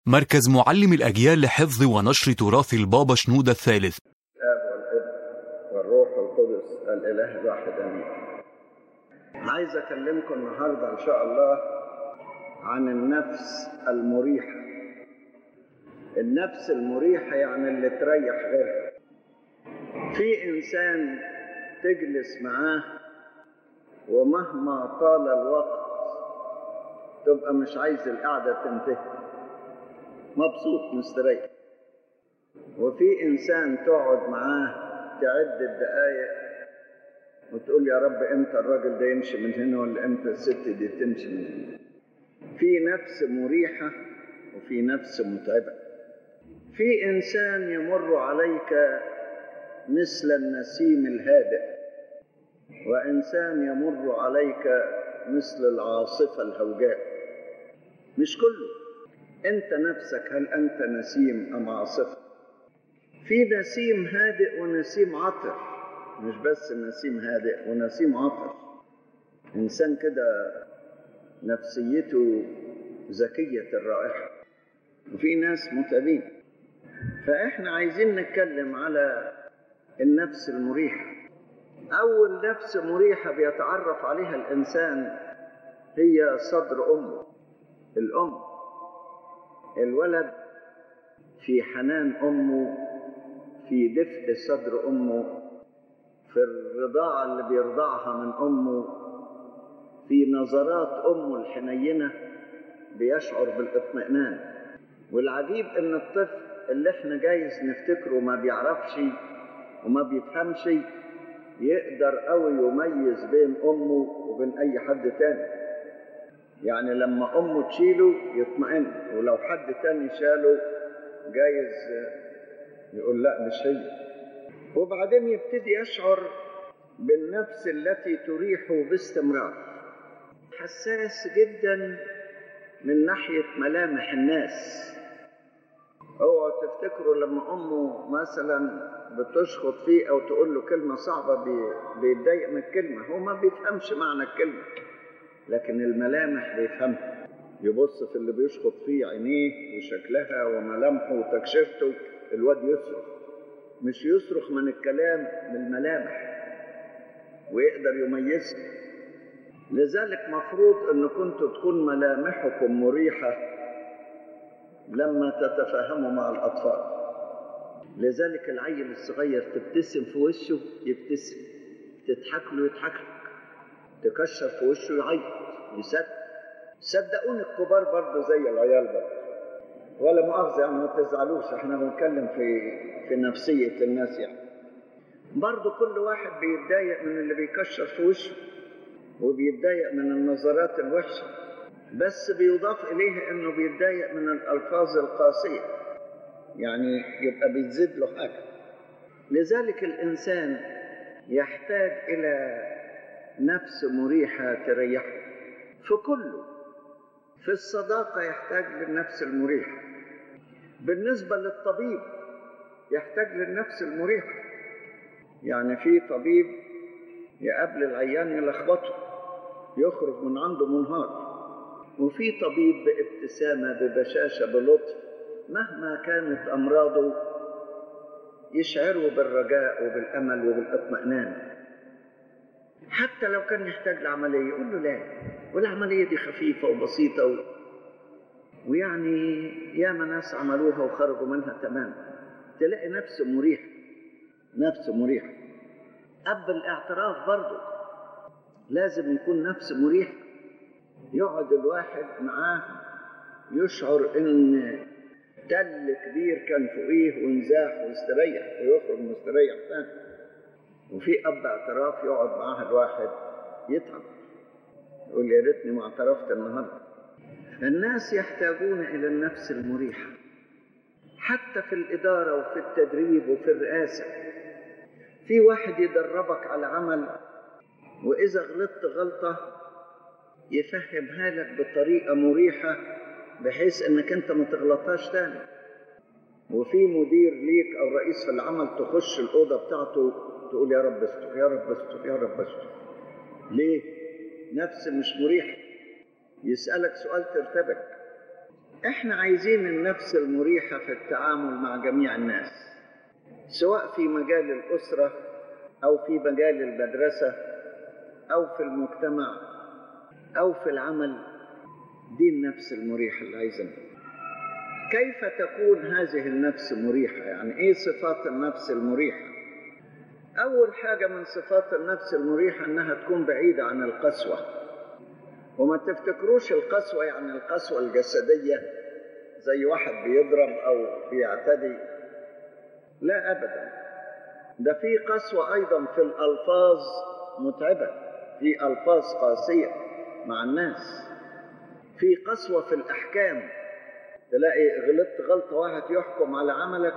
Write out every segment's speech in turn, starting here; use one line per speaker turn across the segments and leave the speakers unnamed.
مركز معلم الأجيال لحفظ ونشر تراث البابا شنودة الثالث.
الآب والابن والروح القدس الإله الواحد آمين. عايز أكلمكم النهاردة إن شاء الله عن النفس المريحة. النفس المريحة يعني اللي تريح غيرها. في إنسان تجلس معاه ومهما طال الوقت تبقى مش عايز القعدة تنتهي، مبسوط مستريح. وفي إنسان تقعد معاه تعد الدقايق وتقول يا رب امتى الراجل ده يمشي من هنا ولا امتى الست دي تمشي من هنا. في نفس مريحة وفي نفس متعبة. في إنسان يمر عليك مثل النسيم الهادئ، وإنسان يمر عليك مثل العاصفة الهوجاء. مش كله. أنت نفسك هل أنت نسيم أم عاصفة؟ في نسيم هادئ ونسيم عطر، مش بس نسيم هادئ ونسيم عطر. إنسان كده نفسيته ذكية الرائحة. وفي ناس متعبين. فإحنا عايزين نتكلم على النفس المريحة. أول نفس مريحة بيتعرف عليها الإنسان هي صدر أمه. الأم، الولد في حنان أمه، في دفء صدر أمه، في الرضاعة اللي بيرضعها من أمه، في نظرات أمه الحنينة بيشعر بالاطمئنان. والعجيب إن الطفل اللي إحنا جايز نفتكره ما بيعرفش وما بيفهمش يقدر قوي يميز بين أمه وبين أي حد تاني. يعني لما أمه تشيله يطمئن، ولو حد تاني شاله جايز يقول لا مش هي. وبعدين يبتدي يشعر بالنفس التي تريحه باستمرار. حساس جدا من ناحية ملامح الناس. اوعوا تفتكروا لما أمه مثلا بتشخط فيه أو تقول له كلمة صعبة بيتضايق من الكلمة. هو ما بيفهمش معنى الكلمة، لكن الملامح بيفهمها. يبص في اللي بيشخط فيه عينيه وشكلها وملامحه وتكشفته. الواد يصرخ، مش يصرخ من الكلام، من الملامح، ويقدر يميزها. لذلك مفروض أن كنتوا تكون ملامحكم مريحة لما تتفاهموا مع الأطفال. لذلك العيل الصغير تبتسم في وشه يبتسم، تضحك له يضحك لك، تكشر في وشه يعيط يصدق. صدقوني الكبار برضه زي العيال برضه، ولا مؤاخذة يعني ما تزعلوش، احنا بنتكلم في نفسية الناس. يعني برضه كل واحد بيتضايق من اللي بيكشر في وشه وبيتضايق من النظرات الوحشة، بس بيضاف إليه إنه بيتضايق من الألفاظ القاسية، يعني يبقى بيزيد له حاجة. لذلك الإنسان يحتاج إلى نفس مريحة تريحه في كله. في الصداقة يحتاج للنفس المريحة. بالنسبة للطبيب يحتاج للنفس المريحة. يعني في طبيب يقابل العيان يلخبطه يخرج من عنده منهار، وفي طبيب بابتسامة ببشاشة بلطف مهما كانت أمراضه يشعره بالرجاء وبالأمل وبالاطمئنان. حتى لو كان يحتاج لعملية يقول له لا، والعملية دي خفيفة وبسيطة ويعني ياما ناس عملوها وخرجوا منها تمام. تلاقي نفس مريح، نفس مريح. قبل الاعتراف برضه لازم يكون نفس مريح. يقعد الواحد معاه يشعر ان تل كبير كان فوقيه وانزاح واستريح ويخرج مستريح ثاني. وفي أب اعتراف يقعد معاه الواحد يتعب، يقول يا ريتني ما اعترفت النهارده. الناس يحتاجون إلى النفس المريحة حتى في الإدارة وفي التدريب وفي الرئاسة. في واحد يدربك على عمل وإذا غلطت غلطة يفهمها لك بطريقة مريحة بحيث إنك أنت ما تغلطهاش تاني. وفي مدير ليك أو رئيس في العمل تخش الأوضة بتاعته تقول يا رب استر يا رب استر يا رب استر. ليه؟ نفس مش مريحة. يسألك سؤال ترتبك، احنا عايزين النفس المريحة في التعامل مع جميع الناس، سواء في مجال الأسرة أو في مجال المدرسة أو في المجتمع أو في العمل. دي النفس المريحة اللي عايزينها. كيف تكون هذه النفس مريحة؟ يعني إيه صفات النفس المريحة؟ أول حاجة من صفات النفس المريحة أنها تكون بعيدة عن القسوة. وما تفتكروش القسوة يعني القسوة الجسدية زي واحد بيضرب أو بيعتدي، لا أبدا. ده في قسوة أيضا في الألفاظ متعبة، في ألفاظ قاسية مع الناس، في قسوة في الأحكام. تلاقي غلطت غلطة واحد يحكم على عملك،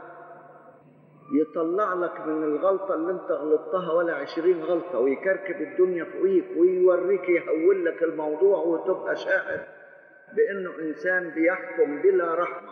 يطلع لك من الغلطة اللي انت غلطتها ولا 20 غلطة، ويكركب الدنيا فوقيك ويوريك يهول لك الموضوع، وتبقى شاهد بأنه إنسان بيحكم بلا رحمة،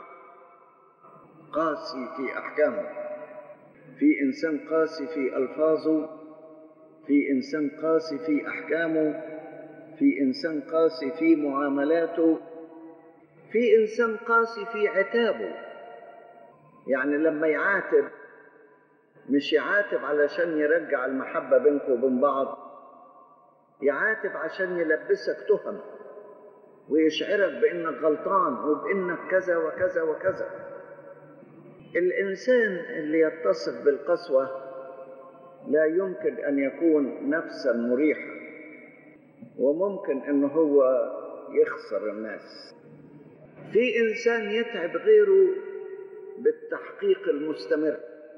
قاسي في أحكامه. في إنسان قاسي في ألفاظه، في إنسان قاسي في أحكامه، في إنسان قاسي في معاملاته، في إنسان قاسي في عتابه. يعني لما يعاتب مش يعاتب علشان يرجع المحبة بينكم وبين بعض، يعاتب عشان يلبسك تهم ويشعرك بأنك غلطان وبأنك كذا وكذا وكذا. الإنسان اللي يتصف بالقسوة لا يمكن أن يكون نفسا مريحة، وممكن أنه هو يخسر الناس. في إنسان يتعب غيره بالتحقيق المستمر،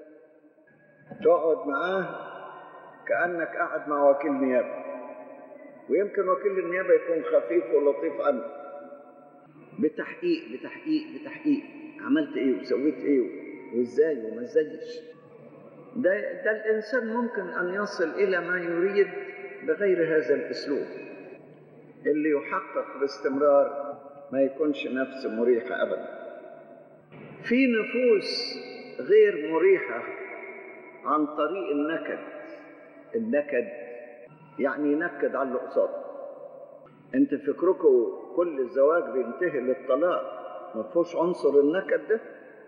تقعد معاه كأنك قاعد مع وكيل نيابة، ويمكن وكيل النيابة يكون خفيف ولطيف عنه، بتحقيق بتحقيق بتحقيق، عملت ايه وسويت ايه وازاي وما ازايش. ده الإنسان ممكن أن يصل إلى ما يريد بغير هذا الأسلوب. اللي يحقق باستمرار ما يكونش نفس مريحة أبدا. في نفوس غير مريحة عن طريق النكد. النكد يعني ينكد على اللي قصاده. انت فكركم كل الزواج بينتهي للطلاق ما فيهوش عنصر النكد ده؟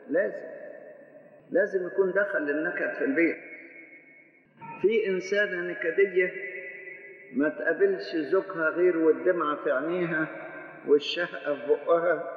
لازم يكون دخل النكد في البيت. في إنسانة نكدية ما تقابلش زوجها غير والدمعة في عينيها والشهقة في بقها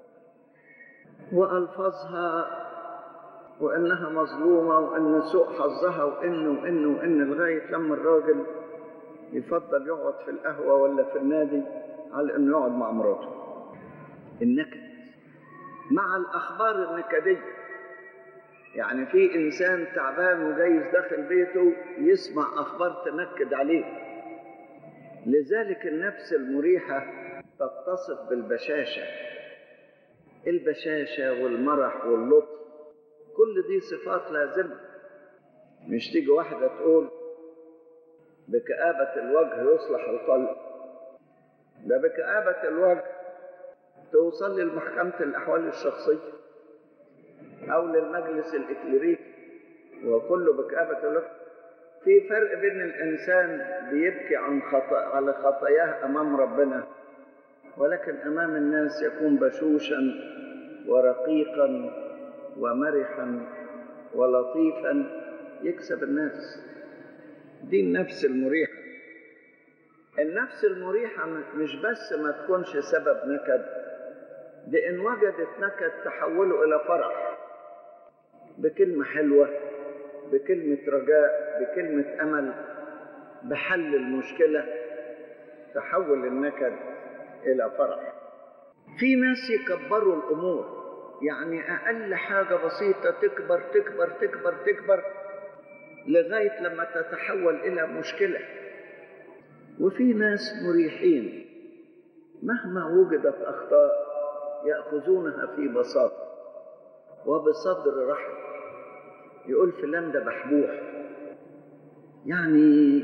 وألفاظها وإنها مظلومة وإن سوء حظها وإن لغاية لما الراجل يفضل يقعد في القهوة ولا في النادي على إنه يقعد مع مراته. النكد مع الأخبار النكدية. يعني في إنسان تعبان وجايز داخل بيته يسمع أخبار تنكد عليه. لذلك النفس المريحة تتصف بالبشاشة. البشاشة والمرح واللطف كل دي صفات لازمة. مش تيجي واحدة تقول بكآبة الوجه يصلح القلب، ده بكآبة الوجه توصل لمحكمة الأحوال الشخصية أو للمجلس الإكليريكي، وكله بكآبة الوجه. في فرق بين الإنسان بيبكي على خطاياه أمام ربنا، ولكن أمام الناس يكون بشوشا ورقيقا ومرحا ولطيفا يكسب الناس. دي النفس المريحة. النفس المريحة مش بس ما تكونش سبب نكد، دي إن وجدت نكد تحوله إلى فرح بكلمة حلوة، بكلمة رجاء، بكلمة أمل، بحل المشكلة، تحول النكد إلى فرح. في ناس يكبروا الأمور، يعني أقل حاجة بسيطة تكبر تكبر تكبر تكبر لغاية لما تتحول إلى مشكلة. وفي ناس مريحين مهما وجدت أخطاء يأخذونها في بساطة وبصدر رحب. يقول فلان ده بحبوح، يعني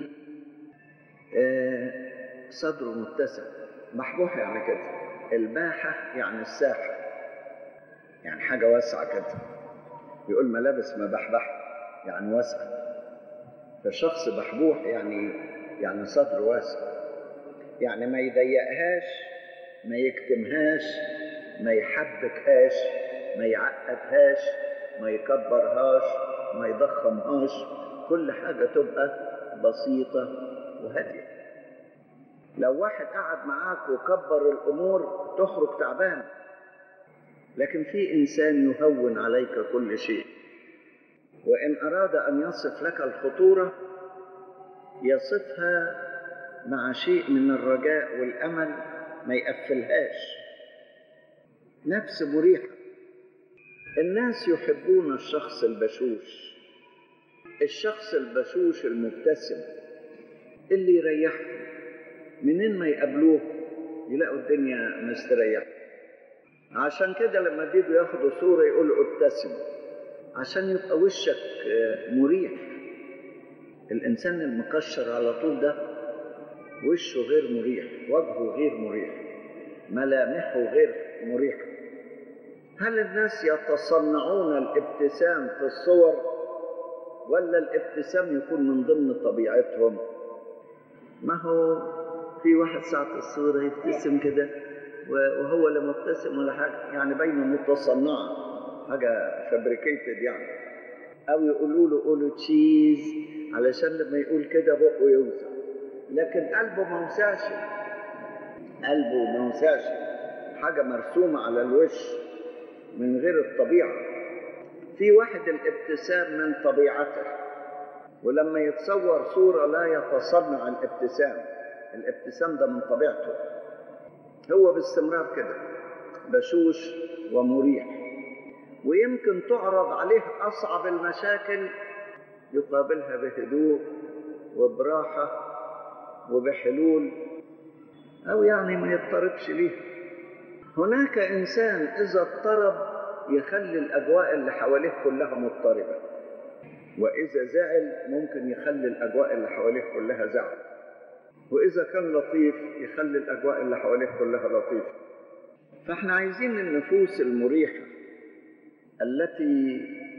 صدره متسع. بحبوح يعني كده. الباحة يعني الساحة، يعني حاجة واسعة كده. يقول ملابس مبحبح يعني واسعة. فالشخص بحبوح يعني صدره واسع، يعني ما يضيقهاش ما يكتمهاش ما يحبكهاش، ما يعقدهاش، ما يكبرهاش، ما يضخمهاش، كل حاجة تبقى بسيطة وهادية. لو واحد قعد معاك وكبر الأمور تخرج تعبان، لكن في إنسان يهون عليك كل شيء، وإن أراد أن يصف لك الخطورة يصفها مع شيء من الرجاء والأمل، ما يقفلهاش. نفس مريحة. الناس يحبون الشخص البشوش، الشخص البشوش المبتسم اللي يريحهم، منين ما يقابلوه يلاقوا الدنيا مستريحة. عشان كده لما بيجوا ياخدوا صورة يقولوا ابتسم، عشان يبقى وشك مريح. الإنسان المكشر على طول ده وشه غير مريح، وجهه غير مريح، ملامحه غير مريحة. هل الناس يتصنعون الابتسام في الصور، ولا الابتسام يكون من ضمن طبيعتهم؟ ما هو في واحد ساعة الصورة يبتسم كده وهو لا مبتسم ولا حاجة، يعني باينه متصنعة، حاجة فابريكيتد يعني. أو يقولوا له قولوا تشيز علشان لما يقول كده بقه يوسع، لكن قلبه ما وسعش، قلبه ما وسعش، حاجة مرسومة على الوش من غير الطبيعة. في واحد الابتسام من طبيعته، ولما يتصور صورة لا يتصنع الابتسام، الابتسام ده من طبيعته، هو باستمرار كده بشوش ومريح. ويمكن تعرض عليه أصعب المشاكل يقابلها بهدوء وبراحة وبحلول، أو يعني ما يضطربش ليه. هناك إنسان إذا اضطرب يخلي الأجواء اللي حواليه كلها مضطربة، وإذا زعل ممكن يخلي الأجواء اللي حواليه كلها زعل، وإذا كان لطيف يخلي الأجواء اللي حواليه كلها لطيفة. فإحنا عايزين النفوس المريحة التي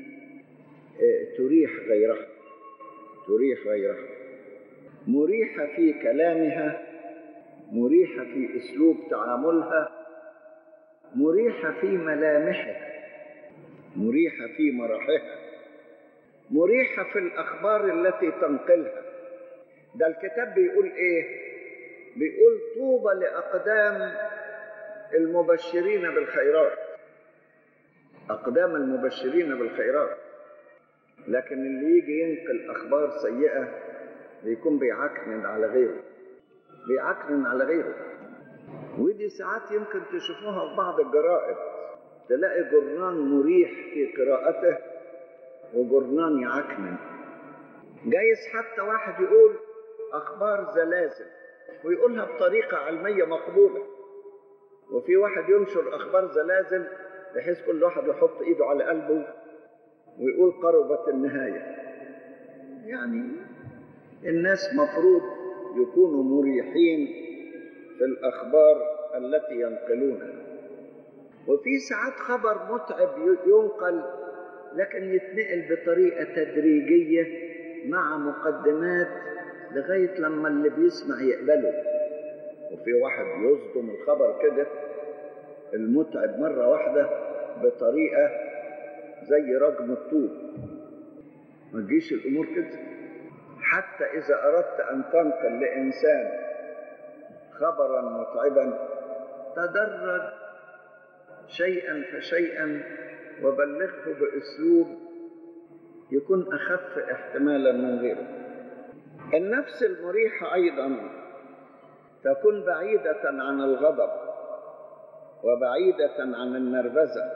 تريح غيرها، تريح غيرها، مريحة في كلامها، مريحة في أسلوب تعاملها، مريحة في ملامحها، مريحة في مرحها، مريحة في الأخبار التي تنقلها. ده الكتاب بيقول إيه؟ بيقول طوبى لأقدام المبشرين بالخيرات، أقدام المبشرين بالخيرات. لكن اللي يجي ينقل أخبار سيئة بيكون بيعكنن على غيره، بيعكنن على غيره. ودي ساعات يمكن تشوفوها في بعض الجرائد، تلاقي جرنان مريح في قراءته وجرنان يعكنن. جايز حتى واحد يقول أخبار زلازل ويقولها بطريقة علمية مقبولة، وفي واحد ينشر أخبار زلازل بحيث كل واحد يحط إيده على قلبه ويقول قربت النهاية. يعني الناس مفروض يكونوا مريحين في الأخبار التي ينقلونها. وفي ساعات خبر متعب ينقل لكن يتنقل بطريقة تدريجية مع مقدمات لغاية لما اللي بيسمع يقبله. وفي واحد يصدم الخبر كده المتعب مرة واحدة بطريقة زي رجم الطوب. ما تجيش الأمور كده. حتى إذا أردت أن تنقل لإنسان خبرا متعبا تدرج شيئا فشيئا وبلغه بأسلوب يكون أخف احتمالا من غيره. النفس المريحة أيضا تكون بعيدة عن الغضب وبعيدة عن النرفزة.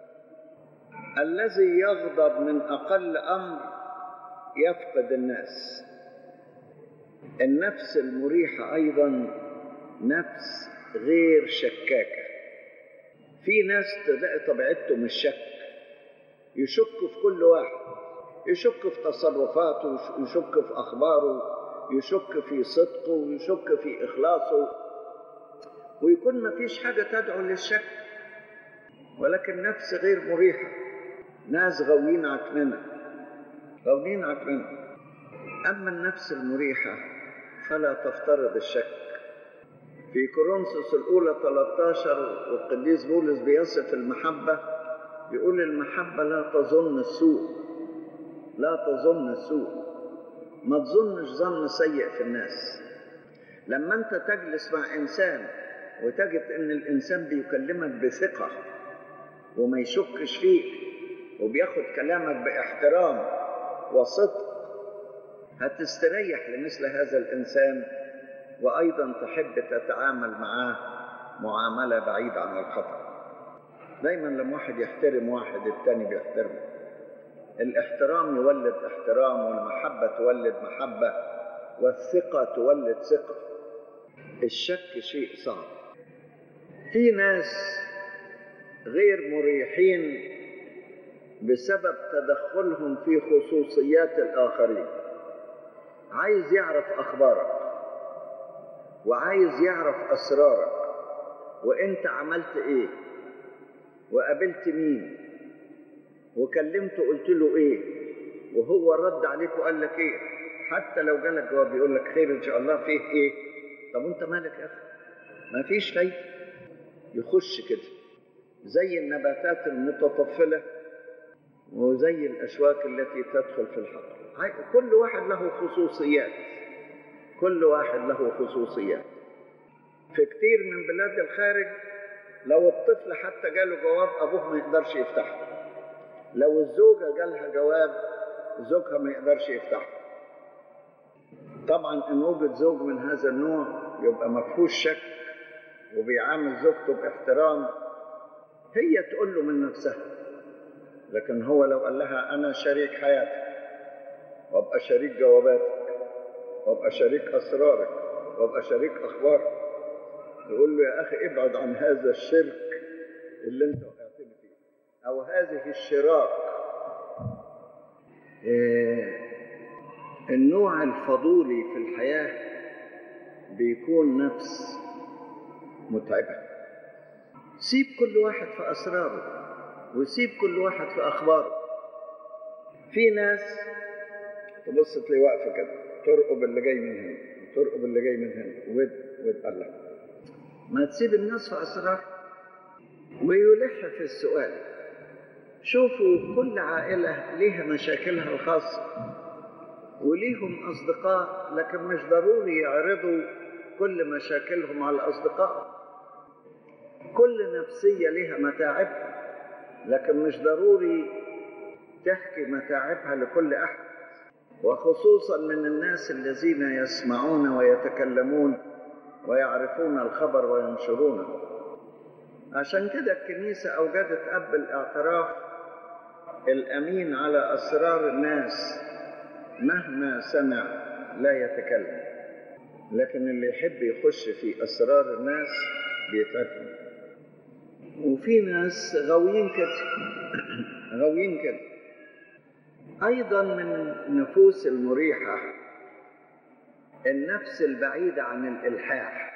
الذي يغضب من أقل أمر يفقد الناس. النفس المريحة أيضا نفس غير شكاكة. في ناس تلاقي طبيعتهم الشك، يشك في كل واحد، يشك في تصرفاته، يشك في أخباره، يشك في صدقه، ويشك في إخلاصه، ويكون ما فيش حاجة تدعو للشك. ولكن نفس غير مريحة، ناس غاويين عقلنا، غاويين عقلنا. أما النفس المريحة فلا تفترض الشك، في كورنثوس الأولى 13 والقديس بولس بيصف المحبة، بيقول المحبة لا تظن السوء، لا تظن السوء، ما تظنش ظن سيء في الناس. لما أنت تجلس مع إنسان وتجد أن الإنسان بيكلمك بثقة وما يشكش فيك وبياخد كلامك باحترام وصدق، هتستريح لمثل هذا الإنسان، وأيضا تحب تتعامل معاه معاملة بعيدة عن الخطأ. دايما لما واحد يحترم واحد التاني بيحترمه. الاحترام يولد احترام، والمحبة تولد محبة، والثقة تولد ثقة. الشك شيء صعب. في ناس غير مريحين بسبب تدخلهم في خصوصيات الآخرين. عايز يعرف أخبارك وعايز يعرف أسرارك، وإنت عملت إيه وقابلت مين وكلمته قلت له إيه وهو رد عليك وقال لك إيه. حتى لو جالك جواب يقول لك خير إن شاء الله، فيه إيه؟ طب وإنت مالك يا أخي؟ ما فيش فايدة. يخش كده زي النباتات المتطفلة وزي الأشواك التي تدخل في الحقل. كل واحد له خصوصيات، كل واحد له خصوصيات. في كتير من بلاد الخارج لو الطفل حتى جاله جواب أبوه ما يقدرش يفتحه، لو الزوجة جالها جواب زوجها ما يقدرش يفتحه. طبعا إن وجد زوج من هذا النوع يبقى مفهوش شك وبيعامل زوجته باحترام، هي تقول له من نفسها. لكن هو لو قال لها أنا شريك حياتك وأبقى شريك جواباتك وأبقى شريك أسرارك وأبقى شريك أخبارك، يقول له يا أخي ابعد عن هذا الشرك اللي أنت وقعتني فيه، أو هذه الشراك. النوع الفضولي في الحياة بيكون نفس متعبة. سيب كل واحد في أسراره وسيب كل واحد في أخباره. في ناس تبص تلاقي واقفة كده ترقب اللي جاي من هنا وترقب اللي جاي من هنا وتقلق. ما تسيب الناس في أسرار. ويلح في السؤال. شوفوا كل عائلة ليها مشاكلها الخاصة وليهم أصدقاء، لكن مش ضروري يعرضوا كل مشاكلهم على الأصدقاء. كل نفسية ليها متاعبها، لكن مش ضروري تحكي متاعبها لكل أحد، وخصوصا من الناس الذين يسمعون ويتكلمون ويعرفون الخبر وينشرونه. عشان كده الكنيسة أوجدت أب الاعتراف الأمين على أسرار الناس، مهما سمع لا يتكلم، لكن اللي يحب يخش في أسرار الناس بيتعبهم. وفي ناس غاويين كده غاويين كده. أيضا من النفوس المريحة النفس البعيدة عن الإلحاح.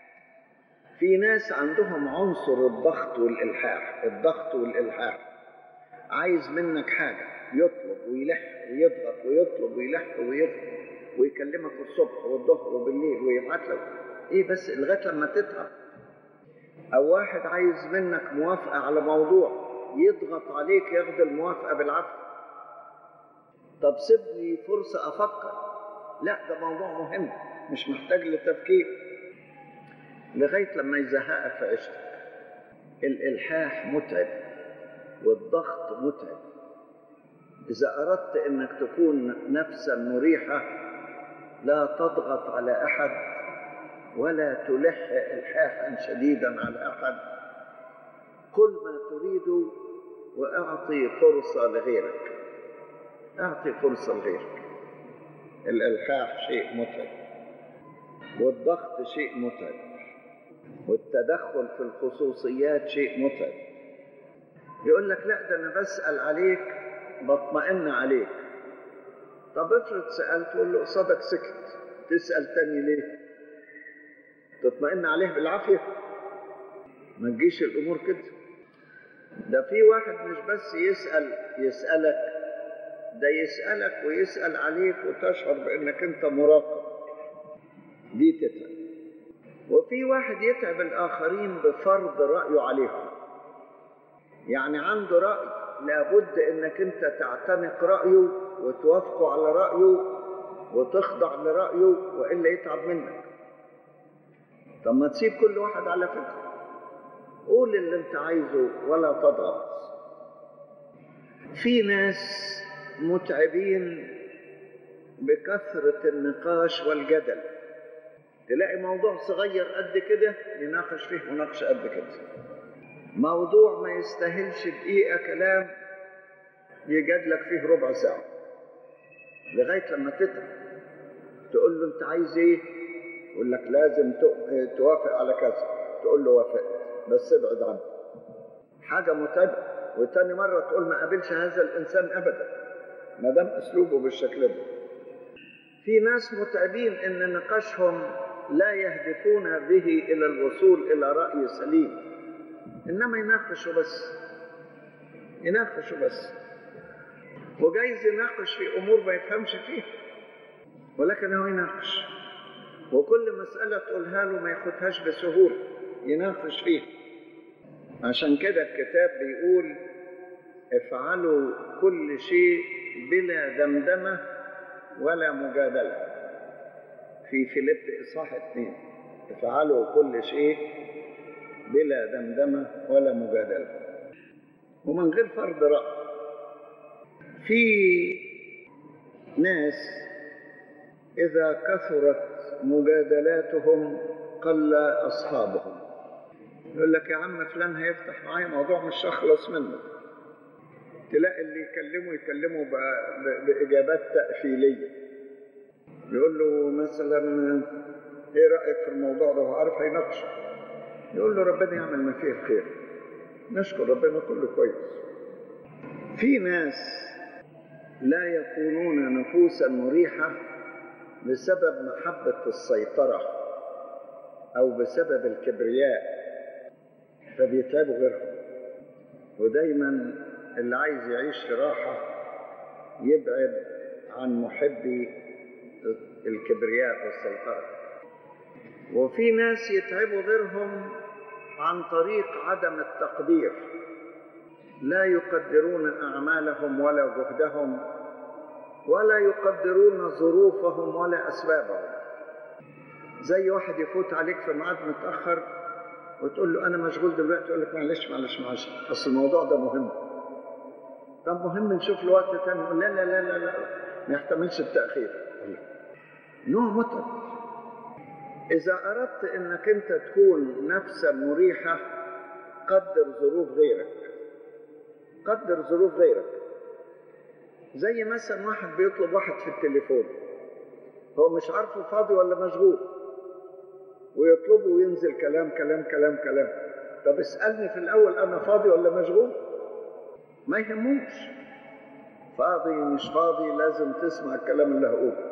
في ناس عندهم عنصر الضغط والإلحاح، الضغط والإلحاح. عايز منك حاجة يطلب ويلح ويضغط ويطلب ويلح ويضغط ويكلمك الصبح والظهر وبالليل ويبعت لك إيه بس لغاية لما تتعب. أو واحد عايز منك موافقة على موضوع يضغط عليك ياخد الموافقة بالعافية. طب سيبني فرصة أفكر. لا، ده موضوع مهم مش محتاج لتفكير، لغاية لما يزهقك في عيشتك. الإلحاح متعب والضغط متعب. إذا أردت أنك تكون نفسا مريحة لا تضغط على أحد ولا تلح إلحاحا شديدا على أحد. قل ما تريد وأعطي فرصة لغيرك، أعطي فرصة لغيرك. الإلحاح شيء متعب والضغط شيء متعب والتدخل في الخصوصيات شيء متعب. يقول لك لا ده أنا بسأل عليك بطمئن عليك. طب افرض سألت واللي قصادك سكت، تسأل تاني ليه؟ تطمئن عليه بالعافية؟ ما تجيش الأمور كده. ده في واحد مش بس يسألك، ده يسألك ويسأل عليك وتشعر بأنك أنت مراقب. دي تتعب. وفي واحد يتعب الآخرين بفرض رأيه عليهم، يعني عنده رأي لابد انك انت تعتنق رأيه وتوافقه على رأيه وتخضع لرأيه وإلا يتعب منك. طب ما تسيب كل واحد على فكرة، قول اللي انت عايزه ولا تضغط. في ناس متعبين بكثرة النقاش والجدل، تلاقي موضوع صغير قد كده يناقش فيه مناقشة قد كده، موضوع ما يستاهلش دقيقة كلام يجادلك فيه ربع ساعة لغاية لما تتعب. تقول له انت عايز ايه؟ يقول لك لازم توافق على كذا، تقول له وافقت بس ابعد عنه. حاجة متعبة. وتاني مرة تقول ما قابلش هذا الإنسان أبدا ما دام أسلوبه بالشكل ده. في ناس متعبين إن نقاشهم لا يهدفون به إلى الوصول إلى رأي سليم، إنما يناقشوا بس، وجايز يناقش في أمور ما يفهمش فيها، ولكن هو يناقش، وكل مسألة تقولها له ما ياخدهاش بسهولة، يناقش فيها. عشان كده الكتاب بيقول افعلوا كل شيء بلا دمدمة ولا مجادلة، في فيليب إصحاح 2. افعلوا كل شيء بلا دمدمة ولا مجادلة ومن غير فرض رأي. في ناس إذا كثرت مجادلاتهم قل أصحابهم. يقول لك يا عم فلان هيفتح معايا موضوع مش هخلص منه، تلاقي اللي يكلمه بإجابات تأفيلية. يقول له مثلا ايه رأيك في الموضوع ده؟ هو عارف هيناقشه، يقول له ربنا يعمل ما فيه الخير، نشكر ربنا كله كويس. في ناس لا يكونون نفوسا مريحة بسبب محبة السيطرة أو بسبب الكبرياء، فبيتعبوا غيرهم. ودايما اللي عايز يعيش في راحة يبعد عن محبي الكبرياء والسيطرة. وفي ناس يتعبوا غيرهم عن طريق عدم التقدير، لا يقدرون أعمالهم ولا جهدهم ولا يقدرون ظروفهم ولا أسبابهم. زي واحد يفوت عليك في ميعاد متأخر وتقول له أنا مشغول دلوقتي، يقول لك معلش أصل الموضوع ده مهم. طب مهم نشوف له وقت تاني. يقول لا لا لا لا لا ما يحتملش التأخير. نوع متعب. إذا أردت أنك أنت تكون نفسا مريحة قدر ظروف غيرك. زي مثلا واحد بيطلب واحد في التليفون، هو مش عارفه فاضي ولا مشغول، ويطلبه وينزل كلام. طب اسألني في الأول أنا فاضي ولا مشغول؟ ما يهموش فاضي مش فاضي، لازم تسمع الكلام اللي هقوله.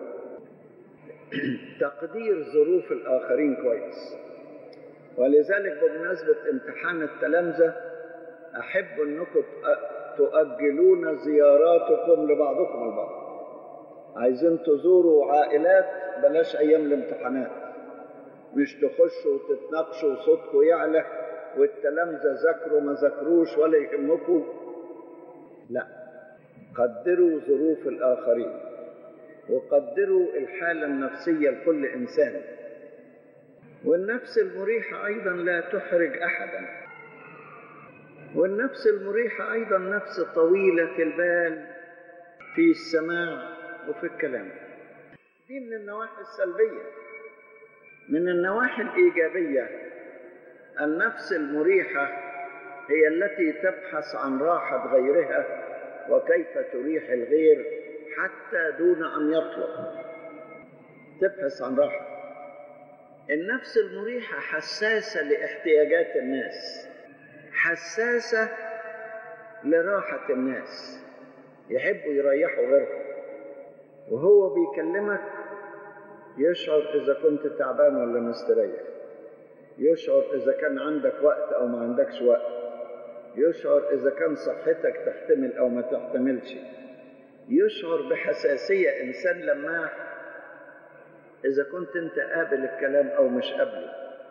تقدير ظروف الآخرين كويس. ولذلك بمناسبة امتحان التلامذة أحب أنكم تؤجلون زياراتكم لبعضكم البعض. عايزين تزوروا عائلات بلاش أيام الامتحانات، مش تخشوا وتتناقشوا وصوتكم يعلى والتلامذة ذاكروا ما ذاكروش ولا يهمكم. لا، قدروا ظروف الآخرين وقدروا الحالة النفسية لكل إنسان. والنفس المريحة أيضا لا تحرج أحدا، والنفس المريحة أيضا نفس طويلة البال في السماع وفي الكلام. دي من النواحي السلبية. من النواحي الإيجابية النفس المريحة هي التي تبحث عن راحة غيرها وكيف تريح الغير حتى دون أن يطلب. تبحث عن راحة. النفس المريحة حساسة لاحتياجات الناس، حساسة لراحة الناس، يحبوا يريحوا غيرهم. وهو بيكلمك يشعر إذا كنت تعبان ولا مستريح، يشعر إذا كان عندك وقت أو ما عندكش وقت، يشعر إذا كان صحتك تحتمل أو ما تحتملش، يشعر بحساسية. إنسان لماح إذا كنت أنت قابل الكلام أو مش قابله.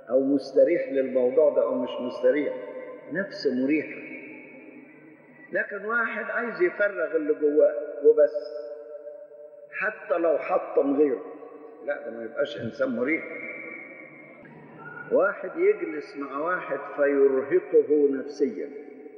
أو مستريح للموضوع ده أو مش مستريح، نفس مريحة. لكن واحد عايز يفرغ اللي جواه وبس، حتى لو حطم غيره، لا، ده ما يبقاش إنسان مريح. واحد يجلس مع واحد فيرهقه نفسيا،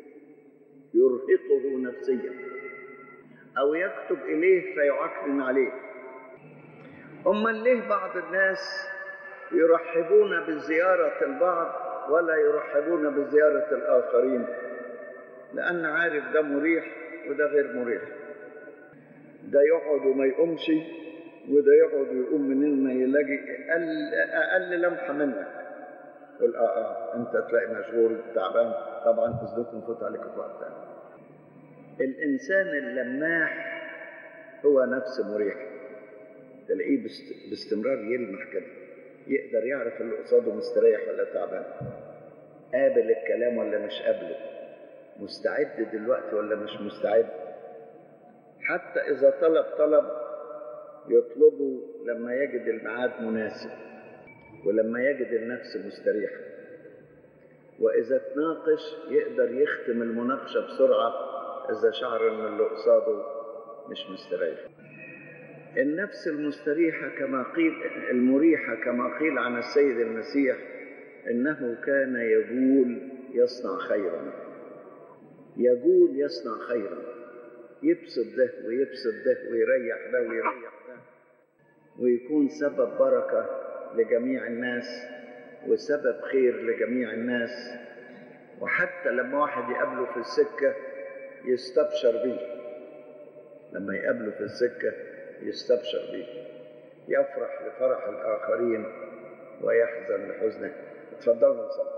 يرهقه نفسيا، أو يكتب إليه فيعكنن عليه. أما ليه بعض الناس يرحبون بزيارة البعض ولا يرحبون بزيارة الآخرين؟ لأن عارف ده مريح وده غير مريح، ده يقعد وما يقومش، وده يقعد ويقوم منين ما يلاقي أقل لمحة منك. يقول أنت تلاقي مشغول تعبان، طبعا قصدكم فوت عليك في وقت تاني. الإنسان اللماح هو نفس مريح، تلاقيه باستمرار يلمح كده، يقدر يعرف اللي قصاده مستريح ولا تعبان، قابل الكلام ولا مش قابله، مستعد دلوقتي ولا مش مستعد. حتى إذا طلب يطلبه لما يجد الميعاد مناسب، ولما يجد النفس مستريحة. وإذا تناقش يقدر يختم المناقشة بسرعة إذا شعر أن اللي قصاده مش مستريح. النفس المستريحة كما قيل، المريحة كما قيل عن السيد المسيح إنه كان يقول يصنع خيرا، يقول يصنع خيرا، يبسط ده ويبسط ده ويريح ده ويريح ده، ويكون سبب بركة لجميع الناس وسبب خير لجميع الناس. وحتى لما واحد يقابله في السكة يستبشر بيه، لما يقابله في السكة يستبشر بيه، يفرح لفرح الآخرين ويحزن لحزنه. اتفضلوا نصلي.